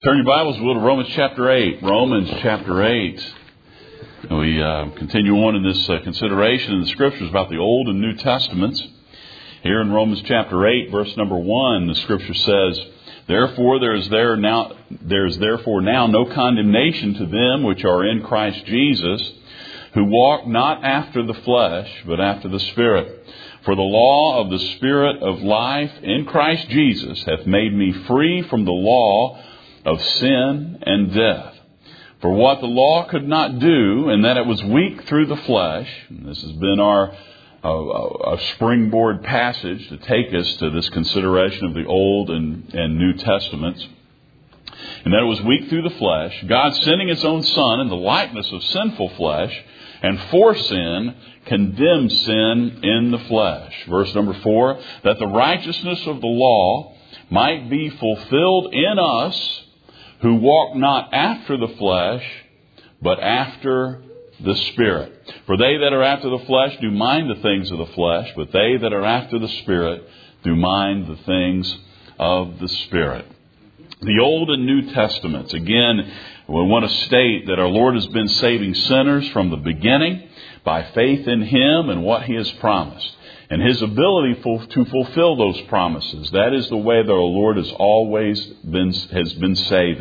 Turn your Bibles, will, to Romans chapter 8. Romans chapter 8. We continue on in this consideration in the Scriptures about the Old and New Testaments. Here in Romans chapter 8, verse number 1, the Scripture says, Therefore there is therefore now no condemnation to them which are in Christ Jesus, who walk not after the flesh, but after the Spirit. For the law of the Spirit of life in Christ Jesus hath made me free from the law of sin and death. For what the law could not do, and that it was weak through the flesh, and this has been our springboard passage to take us to this consideration of the Old and New Testaments, and that it was weak through the flesh, God sending His own Son in the likeness of sinful flesh, and for sin, condemned sin in the flesh. Verse number 4, that the righteousness of the law might be fulfilled in us, who walk not after the flesh, but after the Spirit. For they that are after the flesh do mind the things of the flesh, but they that are after the Spirit do mind the things of the Spirit. The Old and New Testaments. Again, we want to state that our Lord has been saving sinners from the beginning by faith in Him and what He has promised, and His ability to fulfill those promises. That is the way that our Lord has always been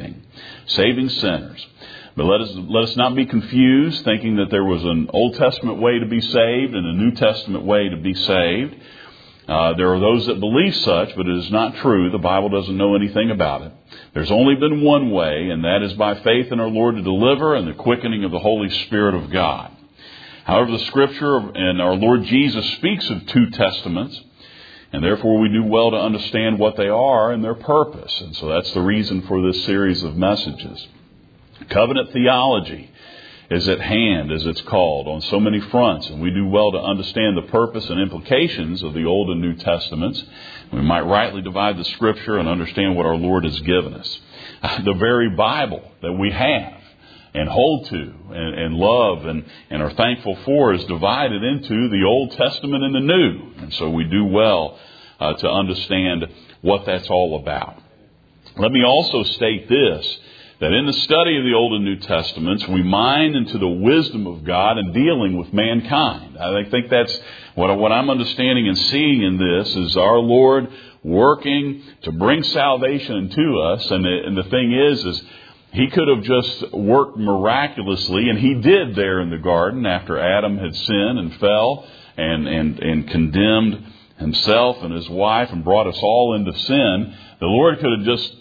saving sinners. But let us not be confused, thinking that there was an Old Testament way to be saved and a New Testament way to be saved. There are those that believe such, but it is not true. The Bible doesn't know anything about it. There's only been one way, and that is by faith in our Lord to deliver and the quickening of the Holy Spirit of God. However, the Scripture and our Lord Jesus speaks of two testaments, and therefore we do well to understand what they are and their purpose. And so that's the reason for this series of messages. Covenant theology is at hand, as it's called, on so many fronts, and we do well to understand the purpose and implications of the Old and New Testaments. We might rightly divide the Scripture and understand what our Lord has given us. The very Bible that we have and hold to and love and are thankful for is divided into the Old Testament and the New. And so we do well to understand what that's all about. Let me also state this, that in the study of the Old and New Testaments, we mine into the wisdom of God in dealing with mankind. I think that's what I'm understanding and seeing in this is our Lord working to bring salvation to us. And the thing is He could have just worked miraculously, and He did there in the garden after Adam had sinned and fell and condemned himself and his wife and brought us all into sin. The Lord could have just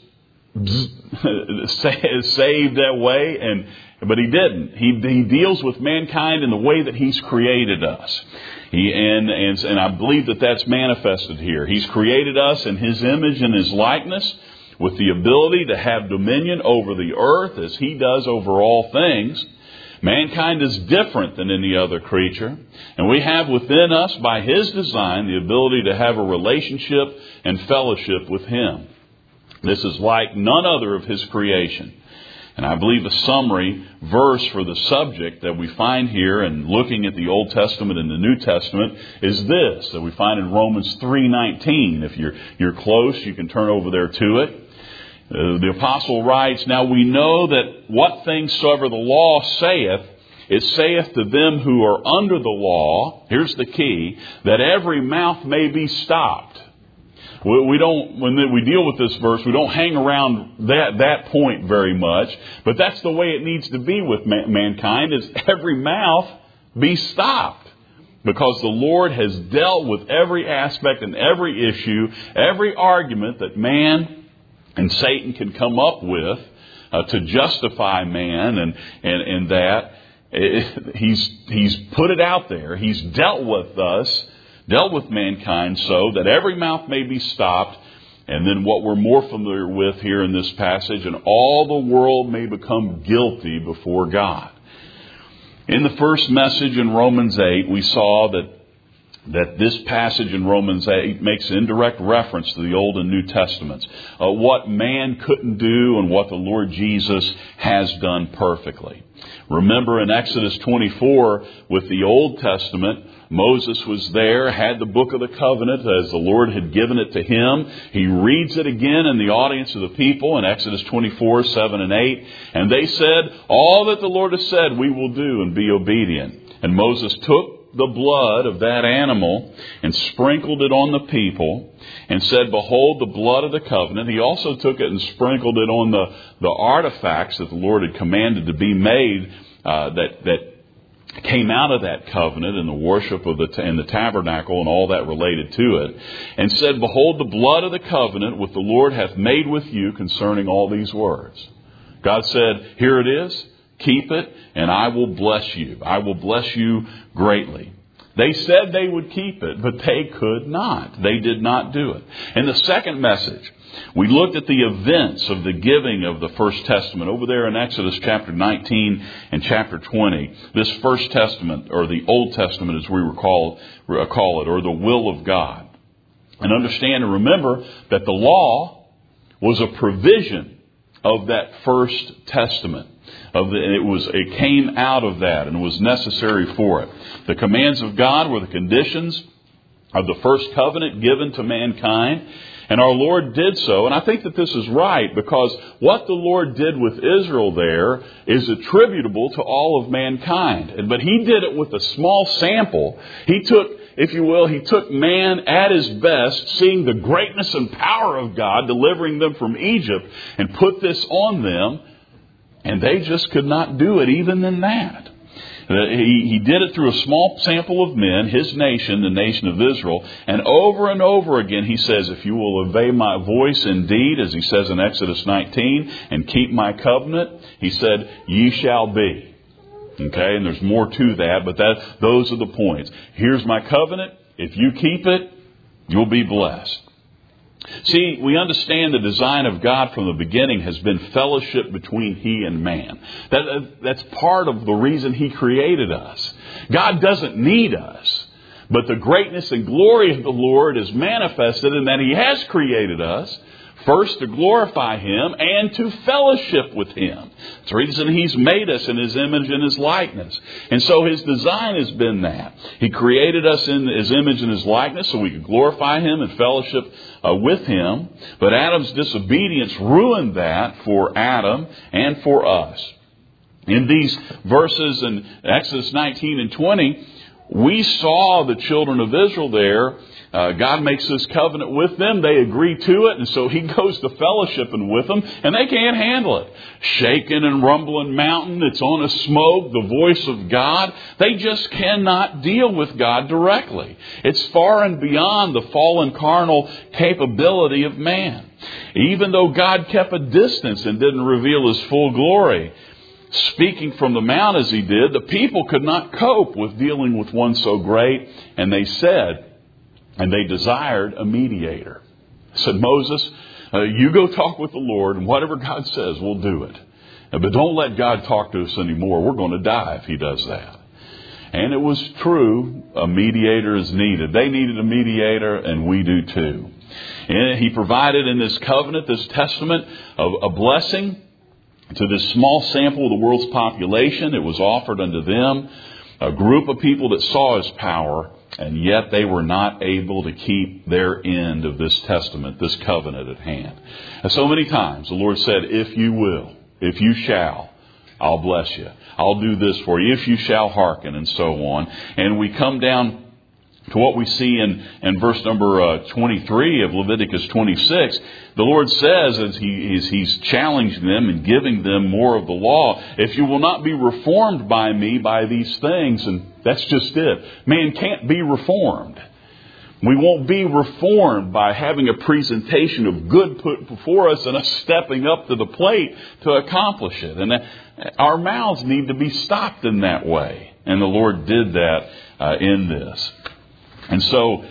saved that way, but He didn't. He deals with mankind in the way that He's created us. And I believe that that's manifested here. He's created us in His image and His likeness, with the ability to have dominion over the earth as He does over all things. Mankind is different than any other creature, and we have within us, by His design, the ability to have a relationship and fellowship with Him. This is like none other of His creation. And I believe a summary verse for the subject that we find here and looking at the Old Testament and the New Testament is this, that we find in Romans 3:19. If you're close, you can turn over there to it. The apostle writes, Now we know that what things soever the law saith, it saith to them who are under the law, here's the key, that every mouth may be stopped. We don't, when we deal with this verse, we don't hang around that point very much. But that's the way it needs to be with mankind, is every mouth be stopped. Because the Lord has dealt with every aspect and every issue, every argument that man and Satan can come up with to justify man and that. He's put it out there. He's dealt with mankind so that every mouth may be stopped. And then what we're more familiar with here in this passage, and all the world may become guilty before God. In the first message in Romans 8, we saw that that this passage in Romans 8 makes indirect reference to the Old and New Testaments. What man couldn't do and what the Lord Jesus has done perfectly. Remember in Exodus 24 with the Old Testament, Moses was there, had the book of the covenant as the Lord had given it to him. He reads it again in the audience of the people in Exodus 24, 7 and 8. And they said, all that the Lord has said we will do and be obedient. And Moses took the blood of that animal and sprinkled it on the people and said, behold, the blood of the covenant. He also took it and sprinkled it on the artifacts that the Lord had commanded to be made that came out of that covenant and the worship of in the tabernacle and all that related to it, and said, behold, the blood of the covenant which the Lord hath made with you concerning all these words. God said, here it is. Keep it, and I will bless you. I will bless you greatly. They said they would keep it, but they could not. They did not do it. In the second message, we looked at the events of the giving of the First Testament over there in Exodus chapter 19 and chapter 20. This First Testament, or the Old Testament as we call it, or the will of God. And understand and remember that the law was a provision of that First Testament. It came out of that and was necessary for it. The commands of God were the conditions of the first covenant given to mankind. And our Lord did so. And I think that this is right because what the Lord did with Israel there is attributable to all of mankind. But He did it with a small sample. He took, if you will, He took man at his best, seeing the greatness and power of God, delivering them from Egypt, and put this on them. And they just could not do it even in that. He did it through a small sample of men, His nation, the nation of Israel. And over again, He says, if you will obey my voice indeed, as He says in Exodus 19, and keep my covenant, He said, ye shall be. Okay, and there's more to that, but those are the points. Here's my covenant. If you keep it, you'll be blessed. See, we understand the design of God from the beginning has been fellowship between He and man. That's part of the reason He created us. God doesn't need us, but the greatness and glory of the Lord is manifested in that He has created us, first to glorify Him and to fellowship with Him. It's the reason He's made us in His image and His likeness. And so His design has been that. He created us in His image and His likeness so we could glorify Him and fellowship with Him. But Adam's disobedience ruined that for Adam and for us. In these verses in Exodus 19 and 20, we saw the children of Israel there. God makes this covenant with them. They agree to it. And so He goes to fellowshipping with them. And they can't handle it. Shaking and rumbling mountain. It's on a smoke. The voice of God. They just cannot deal with God directly. It's far and beyond the fallen carnal capability of man. Even though God kept a distance and didn't reveal His full glory, speaking from the mount as He did, the people could not cope with dealing with one so great. And they said, and they desired a mediator. I said, Moses, you go talk with the Lord, and whatever God says, we'll do it. But don't let God talk to us anymore. We're going to die if He does that. And it was true. A mediator is needed. They needed a mediator, and we do too. And He provided in this covenant, this testament, a blessing to this small sample of the world's population. It was offered unto them, a group of people that saw His power, and yet they were not able to keep their end of this testament, this covenant at hand. And so many times the Lord said, if you will, if you shall, I'll bless you. I'll do this for you if you shall hearken, and so on. And we come down to what we see in verse number 23 of Leviticus 26. The Lord says, as He's challenging them and giving them more of the law, if you will not be reformed by me by these things, and that's just it. Man can't be reformed. We won't be reformed by having a presentation of good put before us and us stepping up to the plate to accomplish it. And our mouths need to be stopped in that way. And the Lord did that in this. And so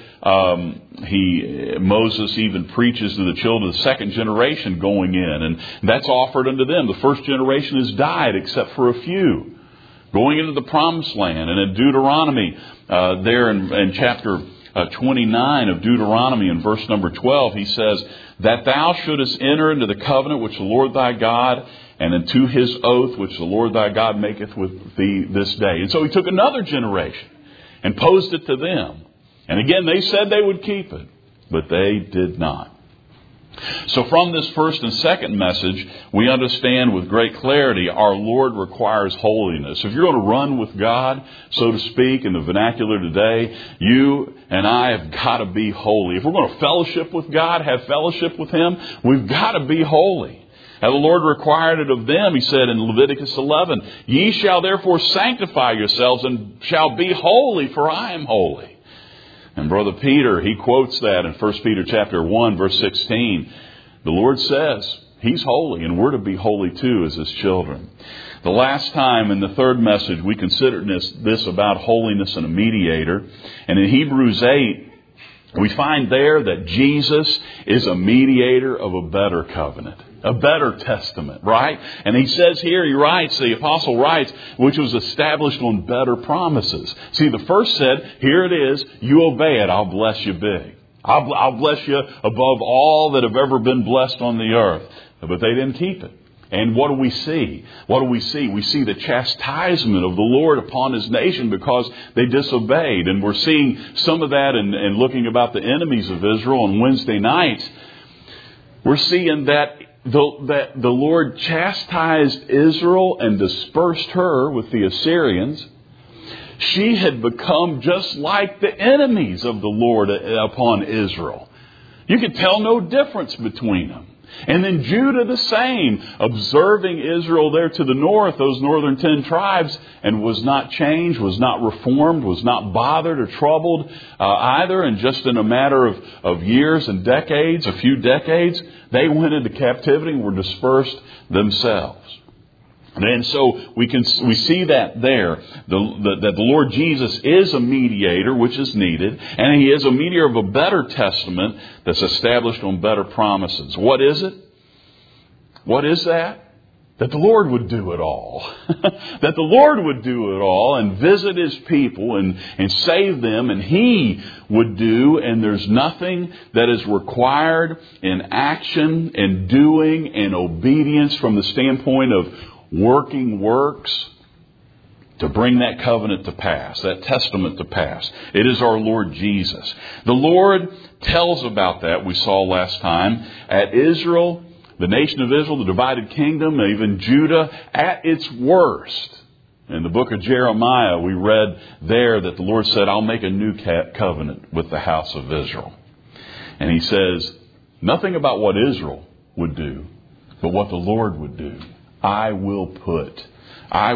Moses even preaches to the children of the second generation going in. And that's offered unto them. The first generation has died except for a few. going into the promised land. And in Deuteronomy, there in chapter 29 of Deuteronomy, in verse number 12, he says, that thou shouldest enter into the covenant which the Lord thy God, and into his oath which the Lord thy God maketh with thee this day. And so he took another generation and posed it to them. And again, they said they would keep it, but they did not. So from this first and second message, we understand with great clarity our Lord requires holiness. If you're going to run with God, so to speak, in the vernacular today, you and I have got to be holy. If we're going to fellowship with God, have fellowship with Him, we've got to be holy. And the Lord required it of them. He said in Leviticus 11, ye shall therefore sanctify yourselves and shall be holy, for I am holy. And Brother Peter, he quotes that in 1 Peter chapter 1, verse 16. The Lord says He's holy, and we're to be holy too as His children. The last time in the third message, we considered this about holiness and a mediator. And in Hebrews 8, we find there that Jesus is a mediator of a better covenant. A better testament, right? And he says here, the apostle writes, which was established on better promises. See, the first said, here it is, you obey it, I'll bless you big. I'll bless you above all that have ever been blessed on the earth. But they didn't keep it. And what do we see? We see the chastisement of the Lord upon His nation because they disobeyed. And we're seeing some of that in looking about the enemies of Israel on Wednesday nights. We're seeing that the Lord chastised Israel and dispersed her with the Assyrians. She had become just like the enemies of the Lord upon Israel. You could tell no difference between them. And then Judah the same, observing Israel there to the north, those northern 10 tribes, and was not changed, was not reformed, was not bothered or troubled either. And just in a matter of years and decades, a few decades, they went into captivity and were dispersed themselves. And so we see that there, that the Lord Jesus is a mediator, which is needed, and He is a mediator of a better testament that's established on better promises. What is it? What is that? That the Lord would do it all. That the Lord would do it all and visit His people and save them, and He would do, and there's nothing that is required in action and doing and obedience from the standpoint of working works to bring that covenant to pass, that testament to pass. It is our Lord Jesus. The Lord tells about that, we saw last time, at Israel, the nation of Israel, the divided kingdom, even Judah, at its worst. In the book of Jeremiah, we read there that the Lord said, I'll make a new covenant with the house of Israel. And He says, nothing about what Israel would do, but what the Lord would do. I will forgive. I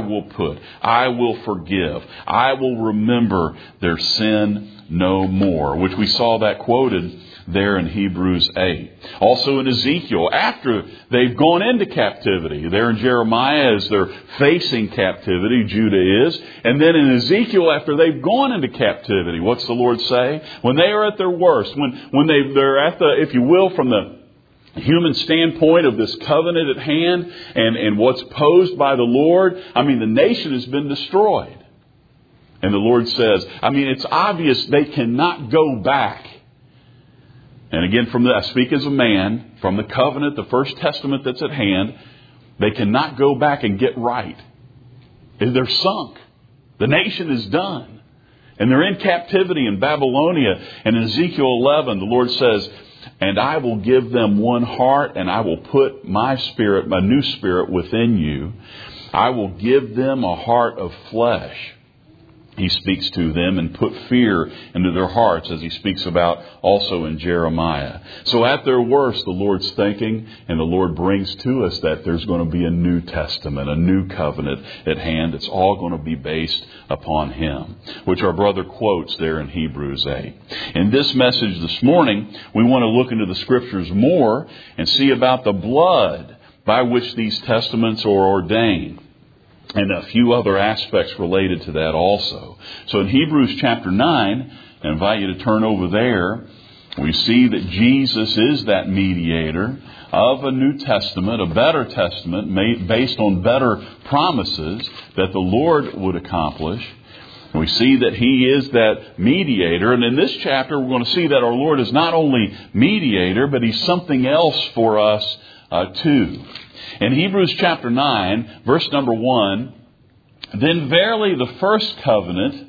will remember their sin no more, which we saw that quoted there in Hebrews 8. Also in Ezekiel, after they've gone into captivity, there in Jeremiah as they're facing captivity, Judah is. And then in Ezekiel, after they've gone into captivity, what's the Lord say? When they are at their worst, when they're at the, if you will, from the human standpoint of this covenant at hand and what's posed by the Lord, the nation has been destroyed. And the Lord says, it's obvious they cannot go back. And again, I speak as a man, from the covenant, the first testament that's at hand, they cannot go back and get right. They're sunk. The nation is done. And they're in captivity in Babylonia. And in Ezekiel 11, the Lord says, and I will give them one heart, and I will put my spirit, my new spirit within you. I will give them a heart of flesh. He speaks to them and put fear into their hearts, as He speaks about also in Jeremiah. So at their worst, the Lord's thinking, and the Lord brings to us that there's going to be a new testament, a new covenant at hand. It's all going to be based upon Him, which our brother quotes there in Hebrews 8. In this message this morning, we want to look into the Scriptures more and see about the blood by which these testaments are ordained, and a few other aspects related to that also. So in Hebrews chapter 9, I invite you to turn over there. We see that Jesus is that mediator of a New Testament, a better testament made based on better promises that the Lord would accomplish. And we see that He is that mediator. And in this chapter, we're going to see that our Lord is not only mediator, but He's something else for us too. In Hebrews chapter 9, verse number 1, then verily the first covenant,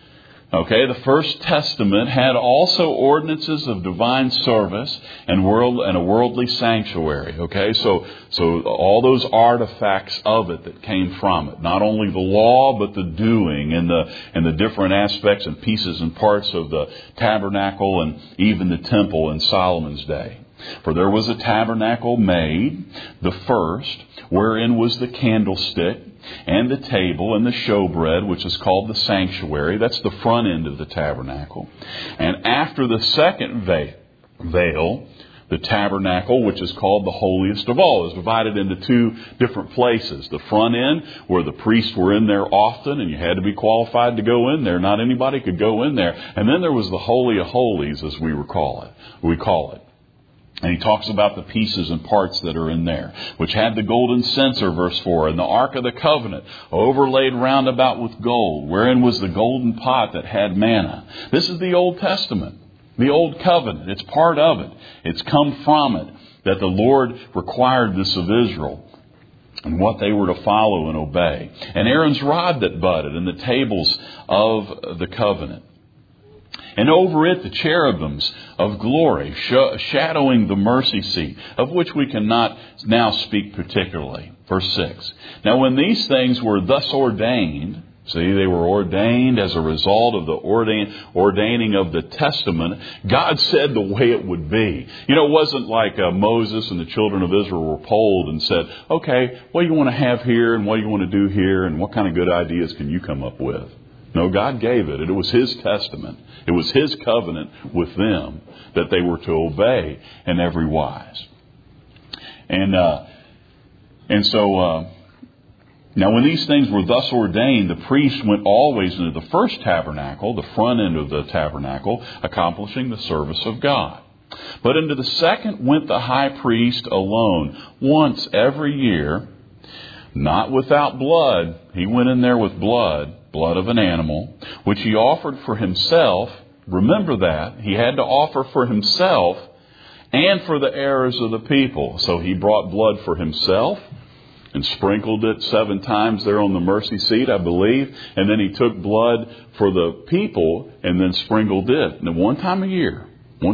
the first testament had also ordinances of divine service and a worldly sanctuary. So all those artifacts of it that came from it, not only the law but the doing and the different aspects and pieces and parts of the tabernacle and even the temple in Solomon's day. For there was a tabernacle made, the first, wherein was the candlestick and the table and the showbread, which is called the sanctuary. That's the front end of the tabernacle. And after the second veil, the tabernacle, which is called the holiest of all, is divided into two different places. The front end, where the priests were in there often, and you had to be qualified to go in there. Not anybody could go in there. And then there was the Holy of Holies, as we call it. And he talks about the pieces and parts that are in there, which had the golden censer, verse 4, and the Ark of the Covenant, overlaid round about with gold, wherein was the golden pot that had manna. This is the Old Testament, the Old Covenant. It's part of it. It's come from it that the Lord required this of Israel and what they were to follow and obey. And Aaron's rod that budded, and the tables of the covenant. And over it the cherubims of glory, shadowing the mercy seat, of which we cannot now speak particularly. Verse 6. Now when these things were thus ordained, they were ordained as a result of the ordaining of the testament, God said the way it would be. It wasn't like Moses and the children of Israel were polled and said, okay, what do you want to have here and what do you want to do here and what kind of good ideas can you come up with? No, God gave it. It was His testament. It was His covenant with them that they were to obey in every wise. And so now when these things were thus ordained, the priest went always into the first tabernacle, the front end of the tabernacle, accomplishing the service of God. But into the second went the high priest alone, once every year, not without blood. He went in there with blood of an animal, which he offered for himself. Remember that. He had to offer for himself and for the errors of the people. So he brought blood for himself and sprinkled it 7 times there on the mercy seat, I believe. And then he took blood for the people and then sprinkled it. And one time a year,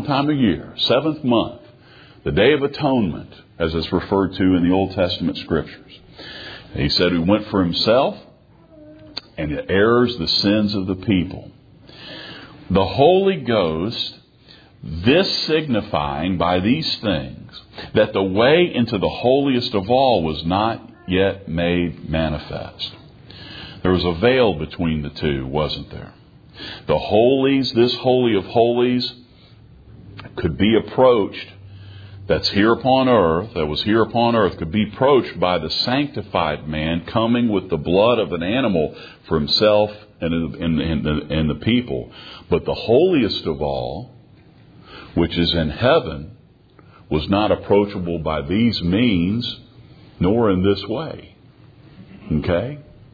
7th month, the Day of Atonement, as it's referred to in the Old Testament Scriptures. He said he went for himself and the errors, the sins of the people. The Holy Ghost, this signifying by these things that the way into the holiest of all was not yet made manifest. There was a veil between the two, wasn't there? The holies, this Holy of Holies, could be approached, that was here upon earth, could be approached by the sanctified man coming with the blood of an animal for himself and the people. But the holiest of all, which is in heaven, was not approachable by these means, nor in this way. Okay?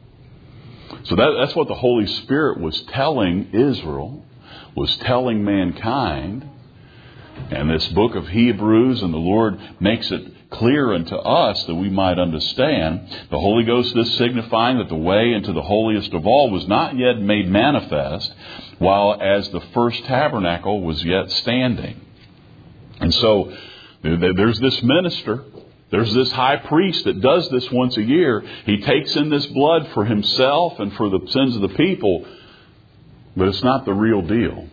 So that's what the Holy Spirit was telling Israel, was telling mankind. And this book of Hebrews, and the Lord makes it clear unto us that we might understand. The Holy Ghost is signifying that the way into the holiest of all was not yet made manifest, while as the first tabernacle was yet standing. And so there's this minister, there's this high priest that does this once a year. He takes in this blood for himself and for the sins of the people, but it's not the real deal.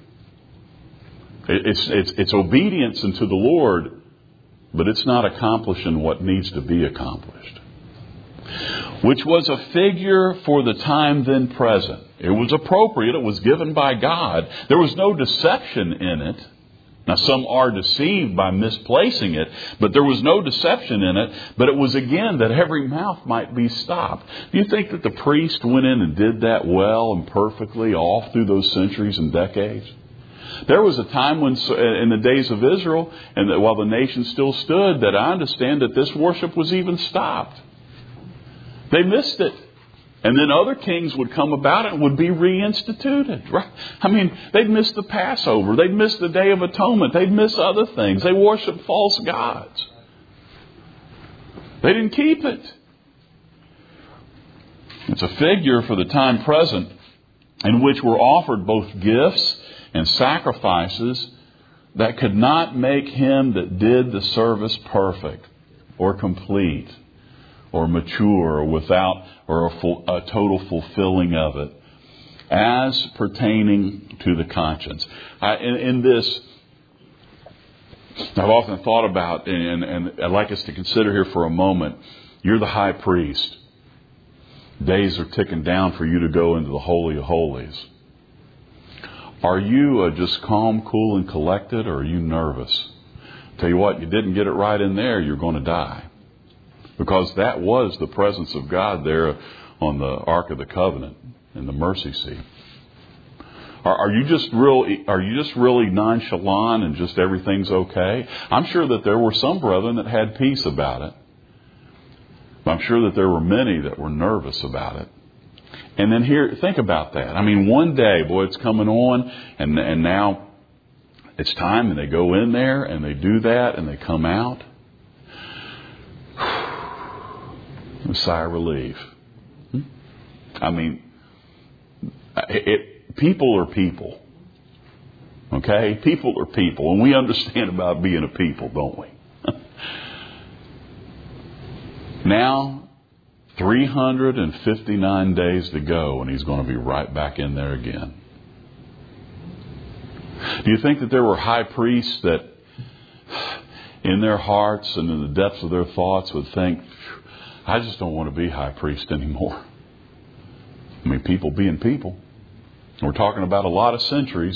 It's obedience unto the Lord, but it's not accomplishing what needs to be accomplished. Which was a figure for the time then present. It was appropriate. It was given by God. There was no deception in it. Now, some are deceived by misplacing it, but there was no deception in it. But it was, again, that every mouth might be stopped. Do you think that the priest went in and did that well and perfectly all through those centuries and decades? There was a time when, in the days of Israel, and while the nation still stood, that I understand that this worship was even stopped. They missed it. And then other kings would come about and would be reinstituted. Right? I mean, they'd miss the Passover. They'd miss the Day of Atonement. They'd miss other things. They worshiped false gods. They didn't keep it. It's a figure for the time present in which were offered both gifts and sacrifices that could not make him that did the service perfect or complete or mature or without or a total fulfilling of it as pertaining to the conscience. In this, I've often thought about, and I'd like us to consider here for a moment, you're the high priest. Days are ticking down for you to go into the Holy of Holies. Are you just calm, cool, and collected, or are you nervous? Tell you what, you didn't get it right in there, you're going to die. Because that was the presence of God there on the Ark of the Covenant in the mercy seat. Are you just really nonchalant and just everything's okay? I'm sure that there were some brethren that had peace about it. I'm sure that there were many that were nervous about it. And then here, think about that. I mean, one day, boy, it's coming on, and now it's time, and they go in there, and they do that, and they come out. A sigh of relief. I mean, people are people. Okay? People are people. And we understand about being a people, don't we? Now, 359 days to go, and he's going to be right back in there again. Do you think that there were high priests that in their hearts and in the depths of their thoughts would think, I just don't want to be high priest anymore? I mean, people being people. We're talking about a lot of centuries,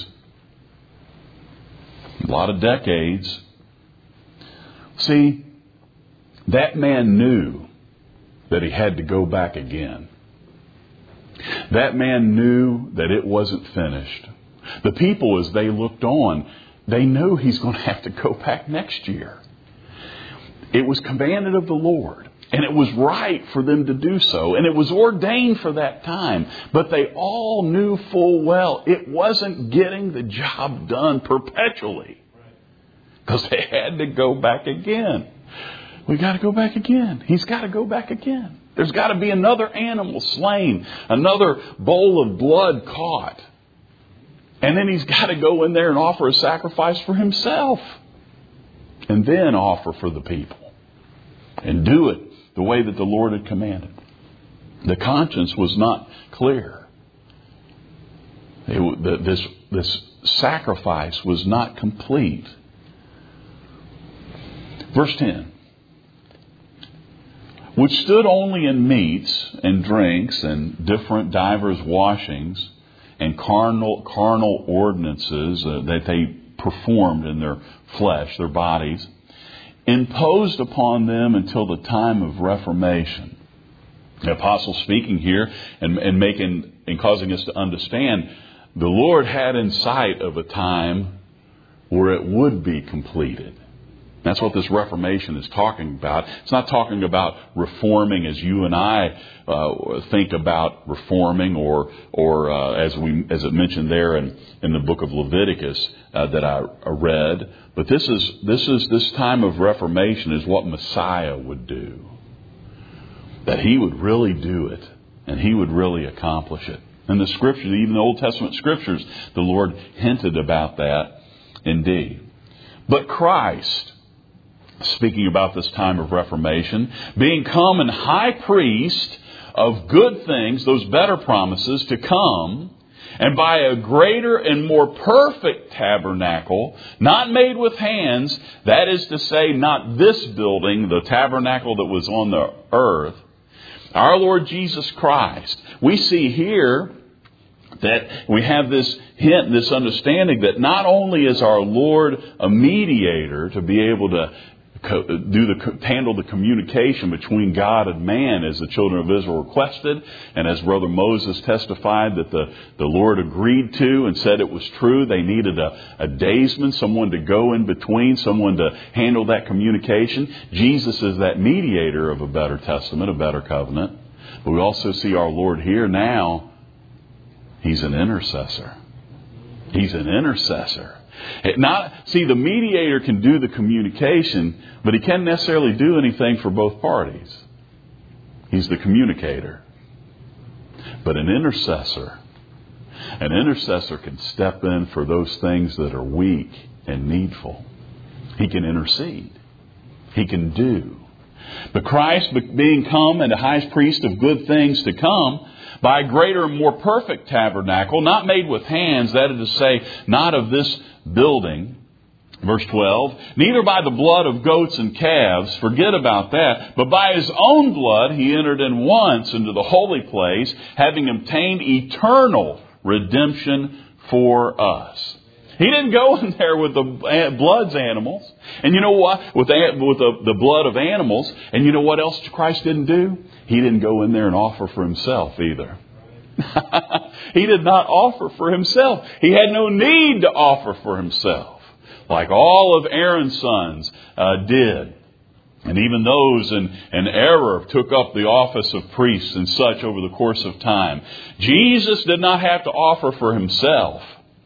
a lot of decades. See, that man knew that he had to go back again. That man knew that it wasn't finished. The people, as they looked on, they knew he's going to have to go back next year. It was commanded of the Lord, and it was right for them to do so, and it was ordained for that time. But they all knew full well it wasn't getting the job done perpetually, because they had to go back again. We got to go back again. He's got to go back again. There's got to be another animal slain, another bowl of blood caught. And then he's got to go in there and offer a sacrifice for himself. And then offer for the people. And do it the way that the Lord had commanded. The conscience was not clear. This sacrifice was not complete. Verse 10. Which stood only in meats and drinks and different divers washings and carnal ordinances that they performed in their flesh, their bodies, imposed upon them until the time of Reformation. The apostle speaking here and causing us to understand, the Lord had in sight of a time where it would be completed. That's what this Reformation is talking about. It's not talking about reforming as you and I think about reforming, or as it mentioned there in the book of Leviticus that I read. But this time of Reformation is what Messiah would do. That he would really do it, and he would really accomplish it. In the Scriptures, even the Old Testament Scriptures, the Lord hinted about that indeed. But Christ, speaking about this time of Reformation, being come and high priest of good things, those better promises to come, and by a greater and more perfect tabernacle, not made with hands, that is to say, not this building, the tabernacle that was on the earth, our Lord Jesus Christ. We see here that we have this hint, this understanding that not only is our Lord a mediator to be able to handle the communication between God and man as the children of Israel requested, and as Brother Moses testified that the Lord agreed to and said it was true. They needed a daysman, someone to go in between, someone to handle that communication. Jesus is that mediator of a better testament, a better covenant. But we also see our Lord here now. He's an intercessor. He's an intercessor. The mediator can do the communication, but he can't necessarily do anything for both parties. He's the communicator. But an intercessor can step in for those things that are weak and needful. He can intercede. He can do. But Christ, being come and the high priest of good things to come, by a greater and more perfect tabernacle, not made with hands, that is to say, not of this building. Verse 12, neither by the blood of goats and calves, forget about that, but by His own blood He entered in once into the holy place, having obtained eternal redemption for us. He didn't go in there with the blood's animals. And you know what? With the blood of animals. And you know what else Christ didn't do? He didn't go in there and offer for Himself either. He did not offer for Himself. He had no need to offer for Himself, like all of Aaron's sons did. And even those in error took up the office of priests and such over the course of time. Jesus did not have to offer for Himself.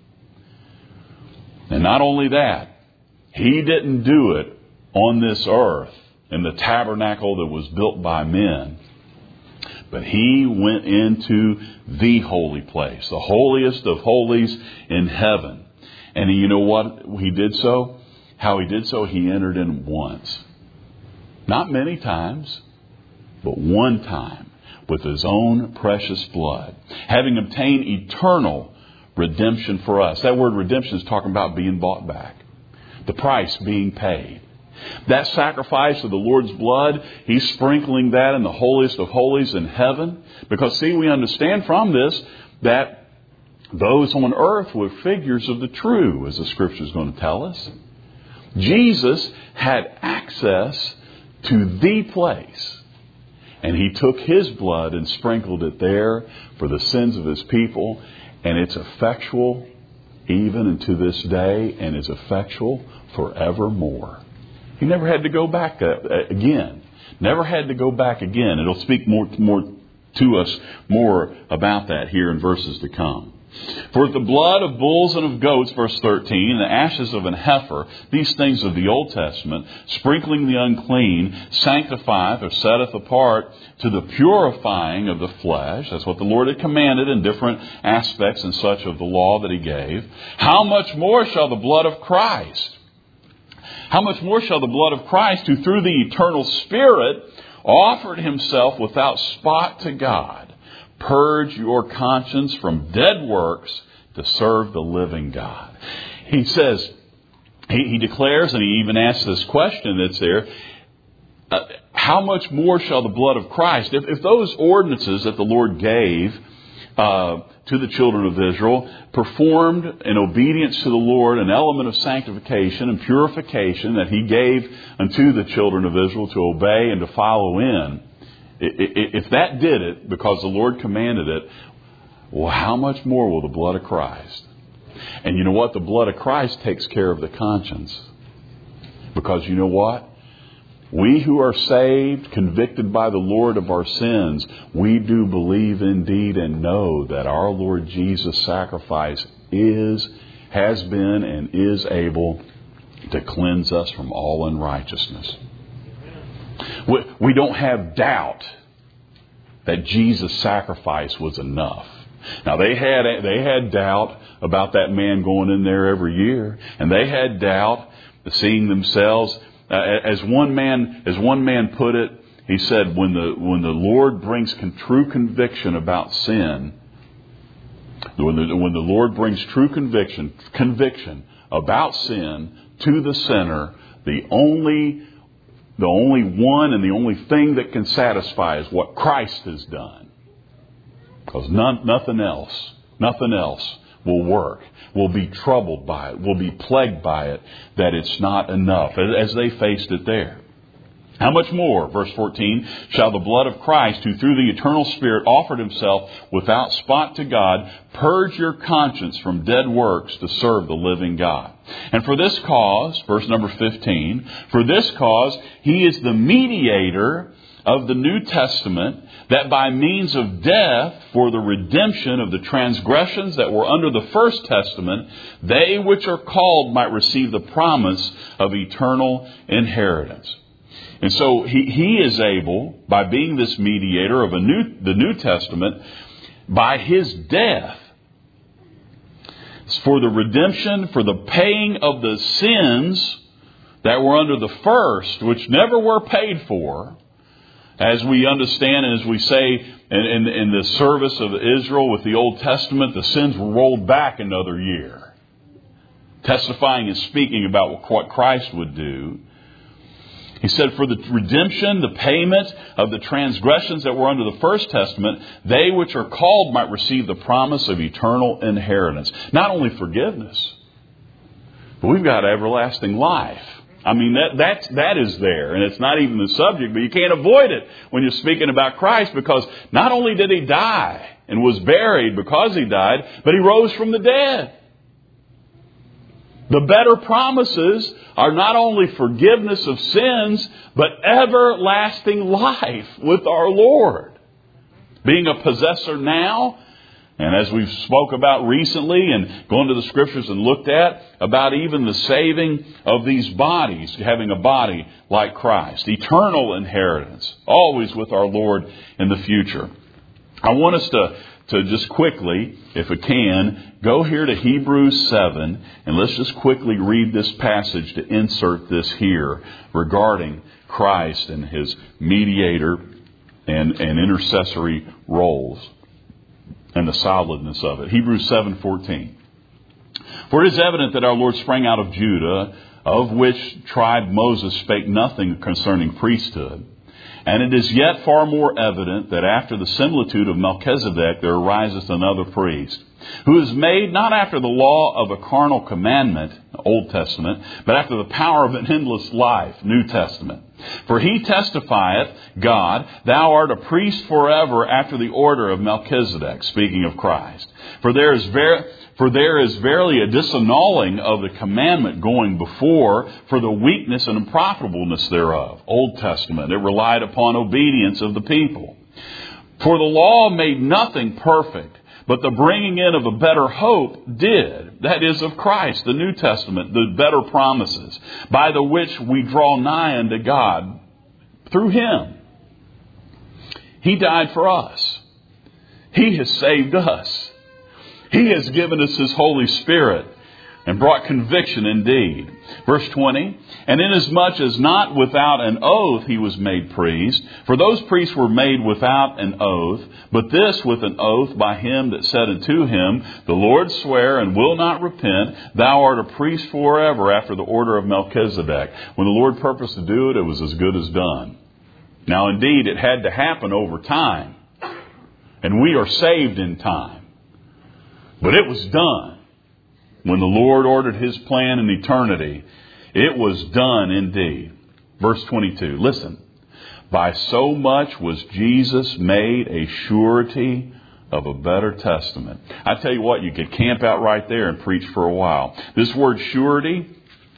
And not only that, He didn't do it on this earth in the tabernacle that was built by men. But He went into the holy place, the holiest of holies in heaven. And you know what He did so? How He did so? He entered in once. Not many times, but one time with His own precious blood, having obtained eternal redemption for us. That word redemption is talking about being bought back. The price being paid. That sacrifice of the Lord's blood, He's sprinkling that in the holiest of holies in heaven. Because, see, we understand from this that those on earth were figures of the true, as the Scripture is going to tell us. Jesus had access to the place. And He took His blood and sprinkled it there for the sins of His people. And it's effectual even unto this day, and is effectual forevermore. He never had to go back again. Never had to go back again. It'll speak more to us more about that here in verses to come. For the blood of bulls and of goats, verse 13, and the ashes of an heifer, these things of the Old Testament, sprinkling the unclean, sanctifieth or setteth apart to the purifying of the flesh. That's what the Lord had commanded in different aspects and such of the law that He gave. How much more shall the blood of Christ? How much more shall the blood of Christ, who through the eternal Spirit offered Himself without spot to God, purge your conscience from dead works to serve the living God. He says, he declares, and he even asks this question that's there, how much more shall the blood of Christ? If those ordinances that the Lord gave to the children of Israel performed in obedience to the Lord an element of sanctification and purification that He gave unto the children of Israel to obey and to follow in, if that did it because the Lord commanded it, well, how much more will the blood of Christ? And you know what? The blood of Christ takes care of the conscience. Because you know what? We who are saved, convicted by the Lord of our sins, we do believe indeed and know that our Lord Jesus' sacrifice has been and is able to cleanse us from all unrighteousness. We don't have doubt that Jesus' sacrifice was enough. Now they had doubt about that man going in there every year, and they had doubt seeing themselves as one man put it. He said, when the Lord brings true conviction about sin, when the Lord brings true conviction about sin to the sinner, the only one and the only thing that can satisfy is what Christ has done. Because nothing else will work, will be troubled by it, will be plagued by it, that it's not enough, as they faced it there. How much more, verse 14, shall the blood of Christ, who through the eternal Spirit offered himself without spot to God, purge your conscience from dead works to serve the living God? And for this cause, verse number 15, for this cause he is the mediator of the New Testament, that by means of death for the redemption of the transgressions that were under the First Testament, they which are called might receive the promise of eternal inheritance. And so he is able, by being this mediator of the New Testament, by his death, for the redemption, for the paying of the sins that were under the first, which never were paid for, as we understand and as we say in the service of Israel with the Old Testament, the sins were rolled back another year, testifying and speaking about what Christ would do. He said, for the redemption, the payment of the transgressions that were under the First Testament, they which are called might receive the promise of eternal inheritance. Not only forgiveness, but we've got everlasting life. I mean, that is there, and it's not even the subject, but you can't avoid it when you're speaking about Christ, because not only did he die and was buried because he died, but he rose from the dead. The better promises are not only forgiveness of sins, but everlasting life with our Lord. Being a possessor now, and as we've spoke about recently and gone to the Scriptures and looked at, about even the saving of these bodies, having a body like Christ. Eternal inheritance, always with our Lord in the future. I want us to just quickly, if we can, go here to Hebrews 7, and let's just quickly read this passage to insert this here regarding Christ and his mediator and intercessory roles and the solidness of it. Hebrews 7:14. For it is evident that our Lord sprang out of Judah, of which tribe Moses spake nothing concerning priesthood. And it is yet far more evident that after the similitude of Melchizedek there ariseth another priest, who is made not after the law of a carnal commandment, Old Testament, but after the power of an endless life, New Testament. For he testifieth, God, thou art a priest forever after the order of Melchizedek, speaking of Christ. For there is verily a disannulling of the commandment going before for the weakness and unprofitableness thereof. Old Testament. It relied upon obedience of the people. For the law made nothing perfect, but the bringing in of a better hope did. That is of Christ, the New Testament, the better promises, by the which we draw nigh unto God through him. He died for us. He has saved us. He has given us his Holy Spirit and brought conviction indeed. Verse 20, and inasmuch as not without an oath he was made priest, for those priests were made without an oath, but this with an oath by him that said unto him, the Lord sware and will not repent, thou art a priest forever after the order of Melchizedek. When the Lord purposed to do it, it was as good as done. Now indeed, it had to happen over time, and we are saved in time. But it was done. When the Lord ordered his plan in eternity, it was done indeed. Verse 22, listen. By so much was Jesus made a surety of a better testament. I tell you what, you could camp out right there and preach for a while. This word surety,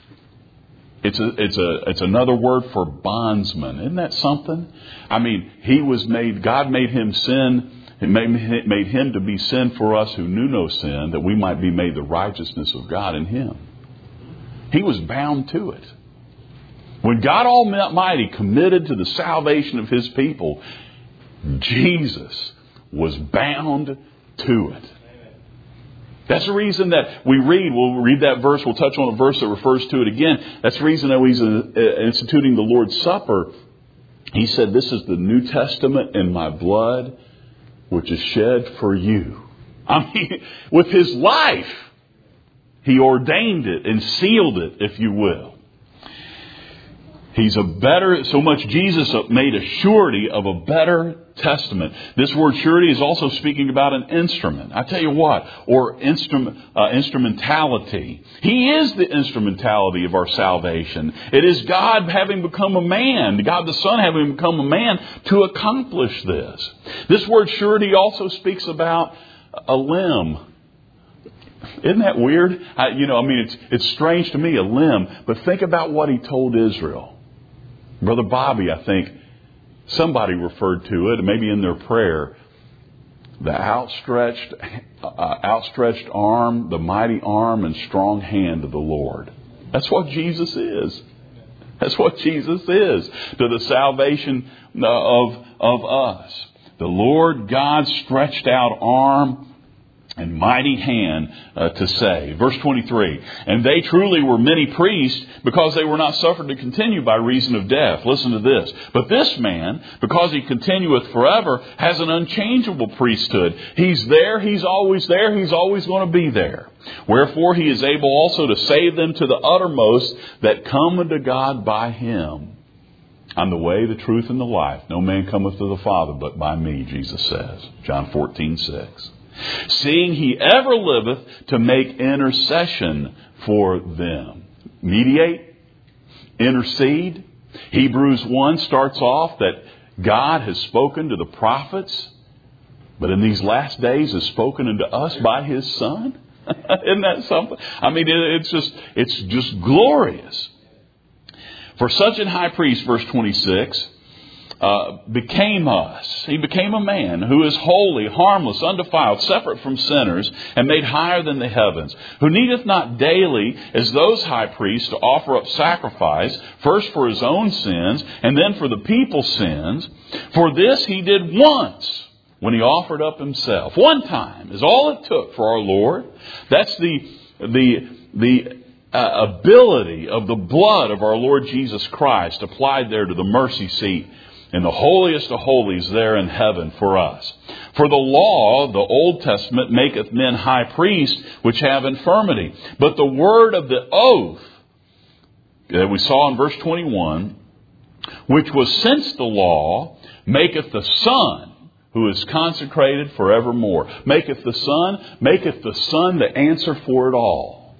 it's another word for bondsman. Isn't that something? I mean, God made him sin. It made him to be sin for us who knew no sin, that we might be made the righteousness of God in him. He was bound to it. When God Almighty committed to the salvation of his people, Jesus was bound to it. That's the reason that we'll read that verse, we'll touch on a verse that refers to it again. That's the reason that he's instituting the Lord's Supper. He said, this is the New Testament in my blood, which is shed for you. I mean, with his life, he ordained it and sealed it, if you will. He's so much Jesus made a surety of a better testament. This word surety is also speaking about an instrument. I tell you what, or instrumentality. He is the instrumentality of our salvation. It is God having become a man, God the Son having become a man to accomplish this. This word surety also speaks about a limb. Isn't that weird? It's strange to me, a limb. But think about what he told Israel. Brother Bobby, I think, somebody referred to it, maybe in their prayer, the outstretched arm, the mighty arm and strong hand of the Lord. That's what Jesus is. That's what Jesus is to the salvation of us. The Lord God stretched out arm and mighty hand to save. Verse 23, and they truly were many priests because they were not suffered to continue by reason of death. Listen to this. But this man, because he continueth forever, has an unchangeable priesthood. He's there. He's always there. He's always going to be there. Wherefore he is able also to save them to the uttermost that come unto God by him. I'm the way, the truth, and the life. No man cometh to the Father but by me, Jesus says. John 14:6. Seeing he ever liveth to make intercession for them. Mediate, intercede. Hebrews 1 starts off that God has spoken to the prophets, but in these last days has spoken unto us by his Son. Isn't that something? It's just glorious. For such an high priest, verse 26, became us. He became a man who is holy, harmless, undefiled, separate from sinners, and made higher than the heavens, who needeth not daily, as those high priests, to offer up sacrifice, first for his own sins, and then for the people's sins. For this he did once, when he offered up himself. One time is all it took for our Lord. That's the ability of the blood of our Lord Jesus Christ applied there to the mercy seat in the holiest of holies there in heaven for us. For the law, the Old Testament, maketh men high priests which have infirmity. But the word of the oath that we saw in verse 21, which was since the law, maketh the Son, who is consecrated forevermore. Maketh the Son the answer for it all.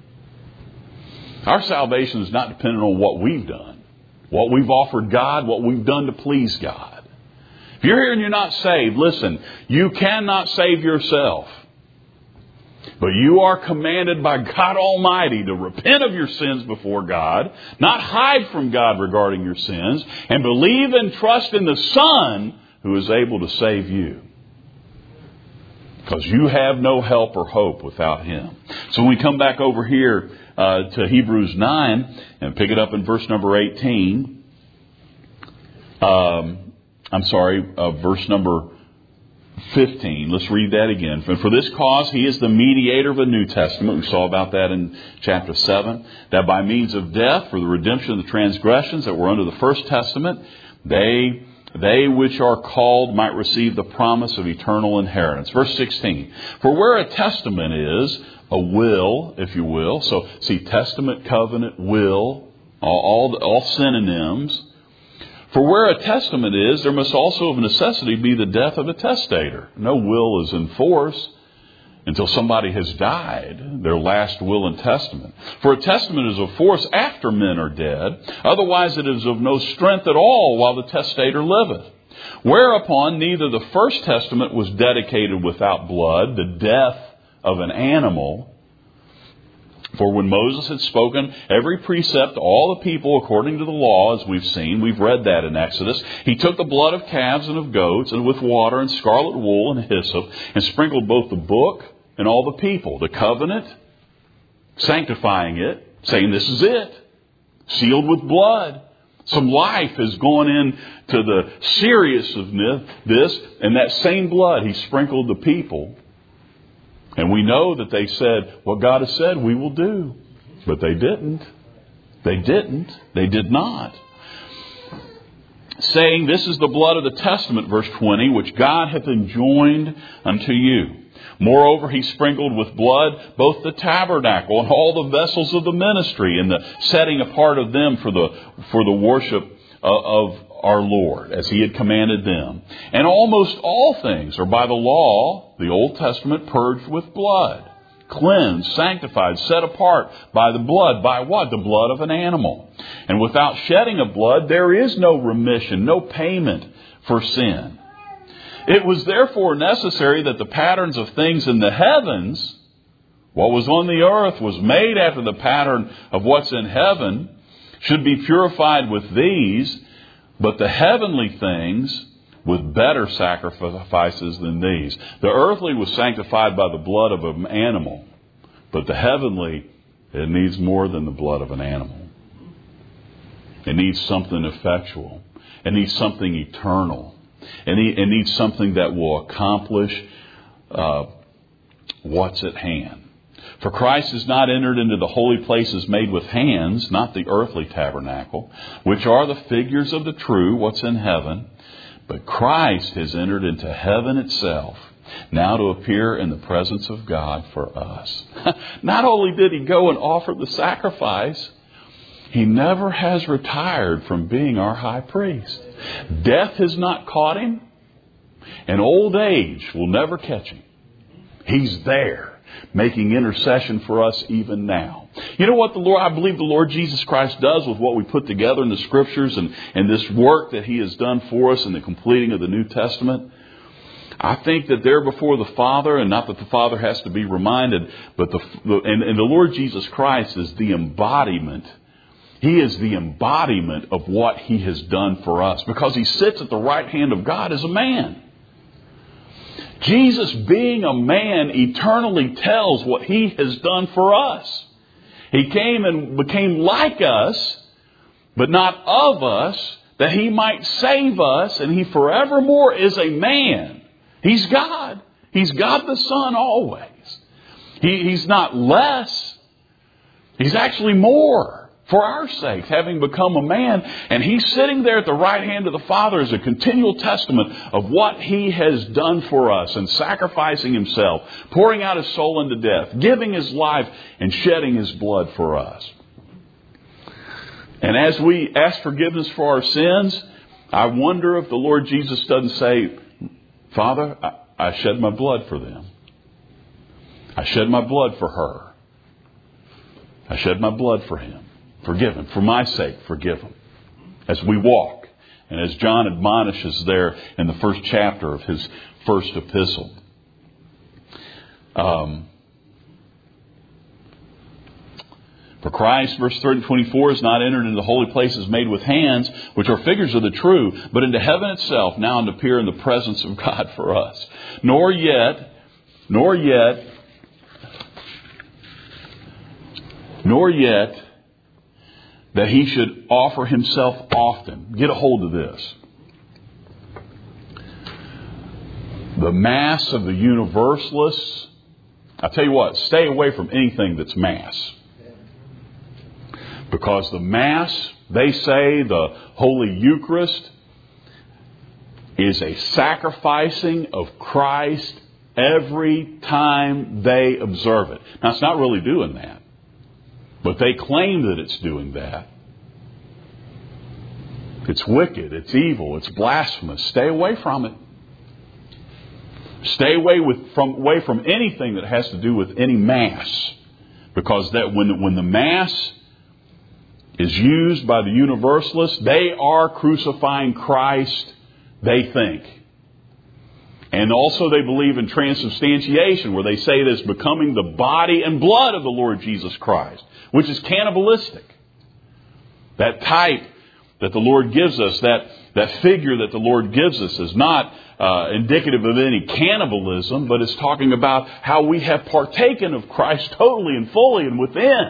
Our salvation is not dependent on what we've done. What we've offered God, what we've done to please God. If you're here and you're not saved, listen, you cannot save yourself. But you are commanded by God Almighty to repent of your sins before God, not hide from God regarding your sins, and believe and trust in the Son who is able to save you. Because you have no help or hope without Him. So when we come back over here to Hebrews 9 and pick it up in verse number 18. Verse number 15. Let's read that again. For this cause he is the mediator of a new testament. We saw about that in chapter 7. That by means of death, for the redemption of the transgressions that were under the first testament, they which are called might receive the promise of eternal inheritance. Verse 16. For where a testament is, a will, if you will. So, see, testament, covenant, will, all synonyms. For where a testament is, there must also of necessity be the death of a testator. No will is in force until somebody has died, their last will and testament. For a testament is of force after men are dead. Otherwise it is of no strength at all while the testator liveth. Whereupon neither the first testament was dedicated without blood, the death of an animal. For when Moses had spoken every precept to all the people according to the law, as we've seen, we've read that in Exodus, he took the blood of calves and of goats, and with water and scarlet wool and hyssop, and sprinkled both the book and all the people, the covenant, sanctifying it, saying this is it, sealed with blood. Some life has gone into the seriousness of this, and that same blood he sprinkled the people. And we know that they said, what God has said we will do. But they didn't. They did not. Saying, this is the blood of the testament, verse 20, which God hath enjoined unto you. Moreover, he sprinkled with blood both the tabernacle and all the vessels of the ministry, and the setting apart of them for the worship of our Lord, as he had commanded them. And almost all things are by the law, the Old Testament, purged with blood, cleansed, sanctified, set apart by the blood. By what? The blood of an animal. And without shedding of blood, there is no remission, no payment for sin. It was therefore necessary that the patterns of things in the heavens, what was on the earth was made after the pattern of what's in heaven, should be purified with these, but the heavenly things with better sacrifices than these. The earthly was sanctified by the blood of an animal, but the heavenly, it needs more than the blood of an animal. It needs something effectual. It needs something eternal. It needs something that will accomplish what's at hand. For Christ has not entered into the holy places made with hands, not the earthly tabernacle, which are the figures of the true, what's in heaven. But Christ has entered into heaven itself, now to appear in the presence of God for us. Not only did he go and offer the sacrifice, he never has retired from being our high priest. Death has not caught him, and old age will never catch him. He's there, making intercession for us even now. You know what I believe the Lord Jesus Christ does with what we put together in the Scriptures and this work that he has done for us in the completing of the New Testament? I think that they're before the Father, and not that the Father has to be reminded, but the Lord Jesus Christ is the embodiment. He is the embodiment of what he has done for us, because he sits at the right hand of God as a man. Jesus, being a man, eternally tells what he has done for us. He came and became like us, but not of us, that he might save us, and he forevermore is a man. He's God. He's God the Son always. He's not less. He's actually more. For our sake, having become a man, and he's sitting there at the right hand of the Father as a continual testament of what he has done for us, and sacrificing himself, pouring out his soul into death, giving his life, and shedding his blood for us. And as we ask forgiveness for our sins, I wonder if the Lord Jesus doesn't say, Father, I shed my blood for them. I shed my blood for her. I shed my blood for him. Forgive him. For my sake, forgive him. As we walk, and as John admonishes there in the first chapter of his first epistle. For Christ, verse 24, is not entered into the holy places made with hands, which are figures of the true, but into heaven itself, now to appear in the presence of God for us. Nor yet that he should offer himself often. Get a hold of this. The mass of the universalists, I'll tell you what, stay away from anything that's mass. Because the Mass, they say, the Holy Eucharist, is a sacrificing of Christ every time they observe it. Now, it's not really doing that. But they claim that it's doing that. It's wicked, it's evil, it's blasphemous. Stay away from it. Stay away from anything that has to do with any Mass. Because that when the Mass is used by the Universalists, they are crucifying Christ, they think. And also they believe in transubstantiation, where they say it is becoming the body and blood of the Lord Jesus Christ, which is cannibalistic. That type that the Lord gives us, that figure that the Lord gives us, is not indicative of any cannibalism, but is talking about how we have partaken of Christ totally and fully and within.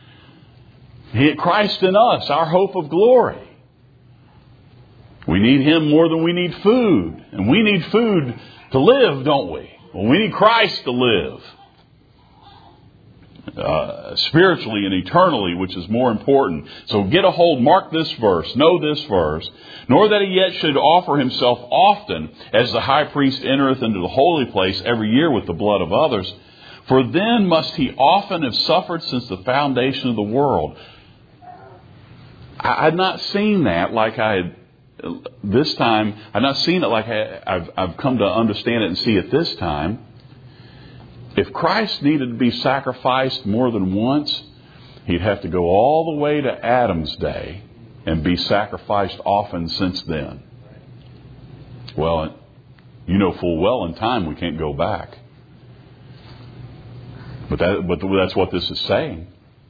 Christ in us, our hope of glory. We need him more than we need food. And we need food to live, don't we? Well, we need Christ to live. spiritually and eternally, which is more important. So get a hold, mark this verse, know this verse. Nor that he yet should offer himself often, as the high priest entereth into the holy place every year with the blood of others. For then must he often have suffered since the foundation of the world. I've not seen that like I had this time. I've not seen it like I've come to understand it and see it this time. If Christ needed to be sacrificed more than once, he'd have to go all the way to Adam's day and be sacrificed often since then. Well, you know full well in time we can't go back. But that's what this is saying.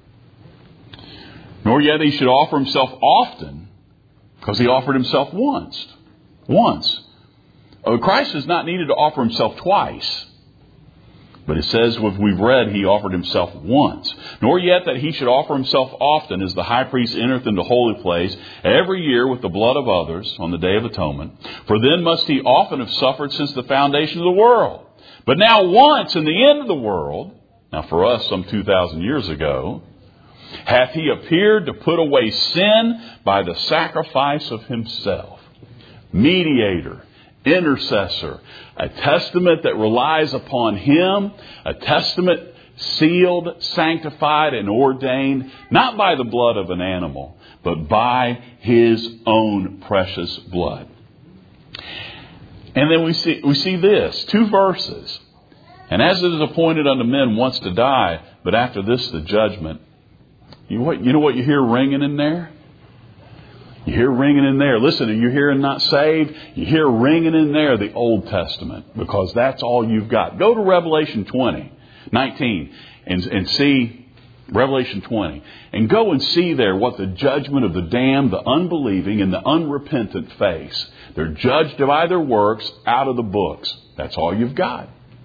Nor yet he should offer himself often, because he offered himself once. Once. Christ is not needed to offer himself twice. But it says, as we've read, he offered himself once. Nor yet that he should offer himself often, as the high priest entereth into the holy place every year with the blood of others on the day of atonement. For then must he often have suffered since the foundation of the world. But now once in the end of the world, now for us some 2,000 years ago, hath he appeared to put away sin by the sacrifice of himself. Mediator, intercessor, a testament that relies upon him, a testament sealed, sanctified, and ordained, not by the blood of an animal, but by his own precious blood. And then we see this, 2 verses. And as it is appointed unto men once to die, but after this the judgment. You know what you hear ringing in there? You hear ringing in there. Listen, you're hearing not saved. You hear ringing in there the Old Testament, because that's all you've got. Go to Revelation 19 and see Revelation 20. And go and see there what the judgment of the damned, the unbelieving, and the unrepentant face. They're judged by their works out of the books. That's all you've got.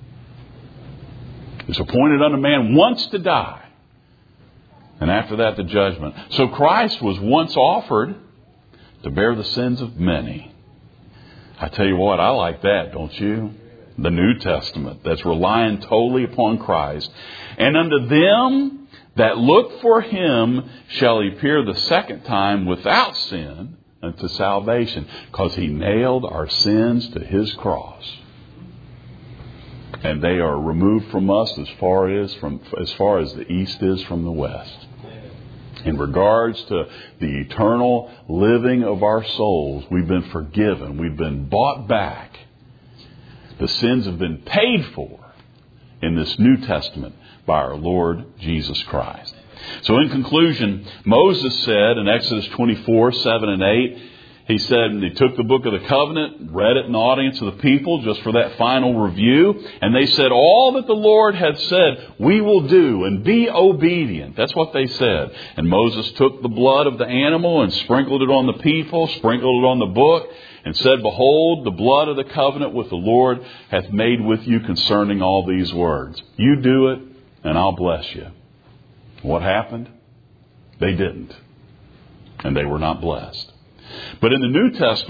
It's appointed unto man once to die. And after that, the judgment. So Christ was once offered to bear the sins of many. I tell you what, I like that, don't you? The New Testament, that's relying totally upon Christ. And unto them that look for him shall he appear the second time without sin unto salvation, because he nailed our sins to his cross. And they are removed from us as far as the east is from the west. In regards to the eternal living of our souls, we've been forgiven. We've been bought back. The sins have been paid for in this New Testament by our Lord Jesus Christ. So in conclusion, Moses said in Exodus 24, 7 and 8, he said, and he took the book of the covenant, read it in the audience of the people just for that final review. And they said, all that the Lord had said, we will do, and be obedient. That's what they said. And Moses took the blood of the animal and sprinkled it on the people, sprinkled it on the book, and said, behold, the blood of the covenant with the Lord hath made with you concerning all these words. You do it, and I'll bless you. What happened? They didn't. And they were not blessed. But in the New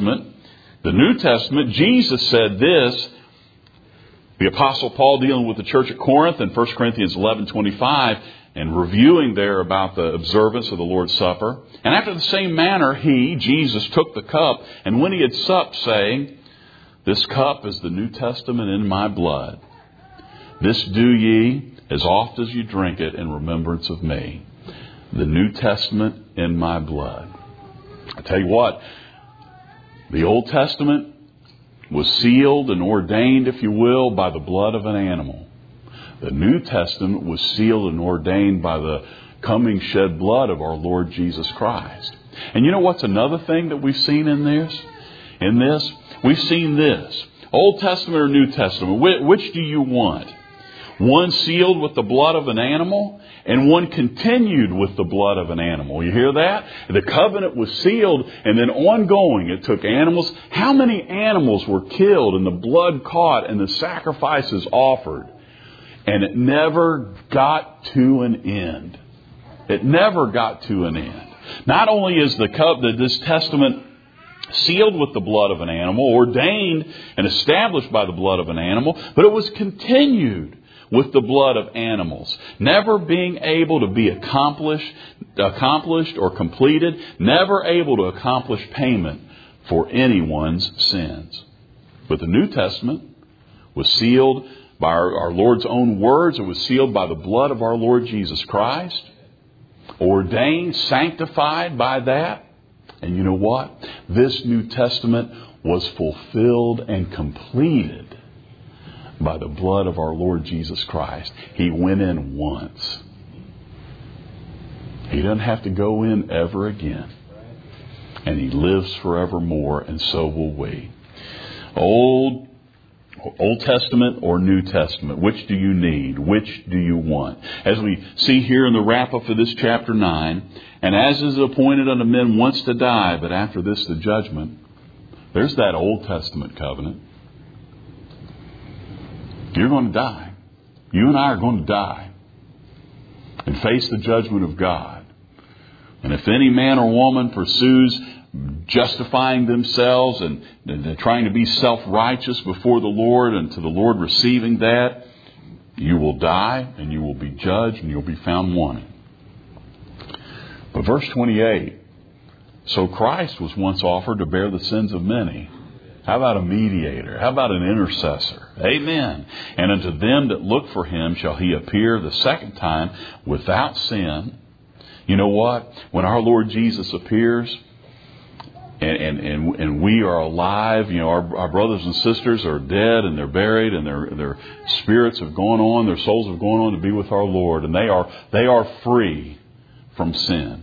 Testament, Jesus said this, the Apostle Paul dealing with the church at Corinth in 1 Corinthians 11:25 and reviewing there about the observance of the Lord's Supper. And after the same manner, he, Jesus, took the cup, and when he had supped, saying, this cup is the New Testament in my blood. This do ye as oft as you drink it in remembrance of me. The New Testament in my blood. I tell you what, the Old Testament was sealed and ordained, if you will, by the blood of an animal. The New Testament was sealed and ordained by the coming shed blood of our Lord Jesus Christ. And you know what's another thing that we've seen in this? We've seen this. Old Testament or New Testament, which do you want? One sealed with the blood of an animal, and one continued with the blood of an animal. You hear that? The covenant was sealed, and then ongoing it took animals. How many animals were killed and the blood caught and the sacrifices offered? And it never got to an end. It never got to an end. Not only is this testament sealed with the blood of an animal, ordained and established by the blood of an animal, but it was continued with the blood of animals, never being able to be accomplished or completed, never able to accomplish payment for anyone's sins. But the New Testament was sealed by our Lord's own words. It was sealed by the blood of our Lord Jesus Christ, ordained, sanctified by that. And you know what? This New Testament was fulfilled and completed by the blood of our Lord Jesus Christ. He went in once. He doesn't have to go in ever again. And He lives forevermore, and so will we. Old Testament or New Testament? Which do you need? Which do you want? As we see here in the wrap-up of this chapter 9, and as is appointed unto men once to die, but after this the judgment, there's that Old Testament covenant. You're going to die. You and I are going to die and face the judgment of God. And if any man or woman pursues justifying themselves and trying to be self-righteous before the Lord, and to the Lord receiving that, you will die and you will be judged and you'll be found wanting. But verse 28, so Christ was once offered to bear the sins of many. How about a mediator? How about an intercessor? Amen. And unto them that look for Him shall He appear the second time without sin. You know what? When our Lord Jesus appears, and we are alive, you know, our brothers and sisters are dead and they're buried and their spirits have gone on, their souls have gone on to be with our Lord, and they are free from sin.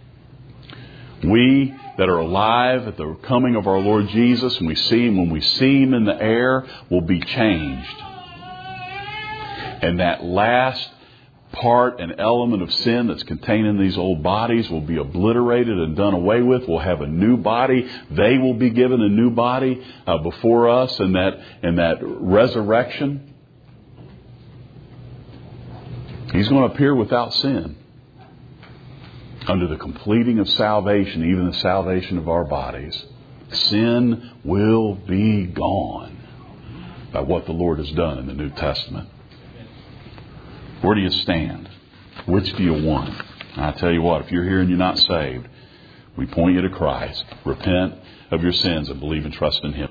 We that are alive at the coming of our Lord Jesus, and we see Him, when we see Him in the air, will be changed. And that last part and element of sin that's contained in these old bodies will be obliterated and done away with. We'll have a new body. They will be given a new body before us in that resurrection. He's going to appear without sin under the completing of salvation, even the salvation of our bodies. Sin will be gone by what the Lord has done in the New Testament. Where do you stand? Which do you want? And I tell you what, if you're here and you're not saved, we point you to Christ. Repent of your sins and believe and trust in Him.